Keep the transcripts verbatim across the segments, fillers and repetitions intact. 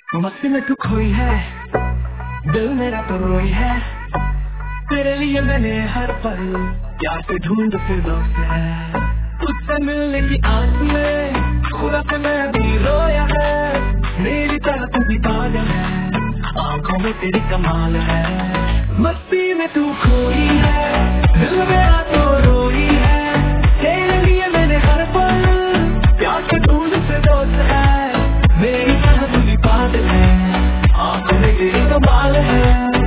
मस्ती में तू खोई है, दिल मेरा तो रोई है। तेरे लिए मैंने हर पल प्यार से ढूंढ फिरदौस है। तुझसे मिलने की आस में खुदा से मैं भी रोया है। मेरी तरह तू भी पागल है, आंखों में तेरी कमाल है। मस्ती में तू खोई है, दिल मेरा तो रोई है। तेरे लिए मैंने हर पल प्यार से ढूंढ फिरदौस है। मेरी तरह तू भी पागल है, आंखों में तेरी कमाल है।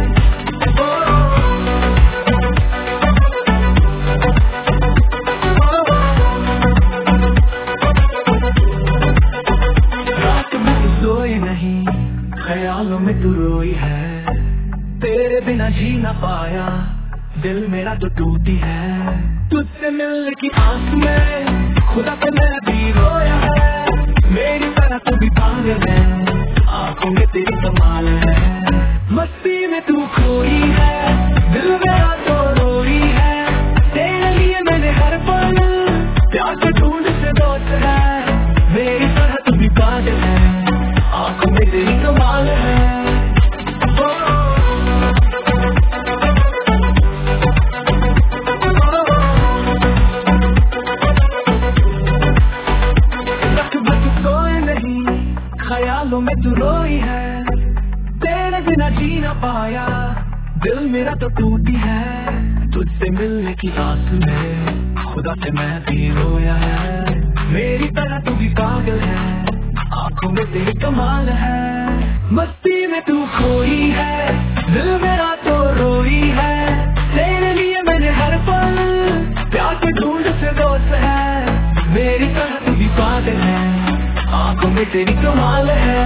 ख्यालों में तू रोई है, तेरे बिना जी ना पाया, दिल मेरा तो टूटी है। तुझसे मिलने की आस में खुदा से मैं भी रोया है। मेरी तरह तू भी पागल है, आंखों में तेरी कमाल है। मस्ती में तू खोई है, दिल मेरा तो रोई है। तेरे लिए मैंने हर पल प्यार से ढूंढ से दोस्त है। मेरी तरह तू भी पागल है, आंखों में तेरी कमाल है। ख्यालों में तू रोई है, तेरे बिना जी ना पाया, दिल मेरा तो टूटी है। तुझसे मिलने की आस में खुदा से मैं भी रोया है। मेरी तरह तू भी पागल है, आंखों में तेरी कमाल है। मस्ती में तू खोई है, दिल मेरा तो रोई है। तेरे लिए मैंने हर पल प्यार से ढूंढ से दोस्त है। मेरी तरह तू भी पागल है, आंखों में तेरी कमाल है।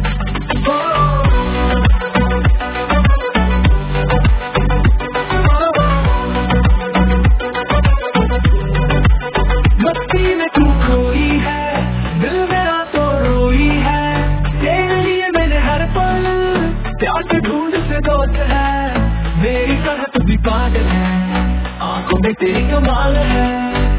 मस्ती में तू खोई है, दिल मेरा तो रोई है। तेरे लिए मैंने हर पल प्यार से ढूंढ से दोस्त है। मेरी तरह तू भी पागल है, आंखों में तेरी कमाल है।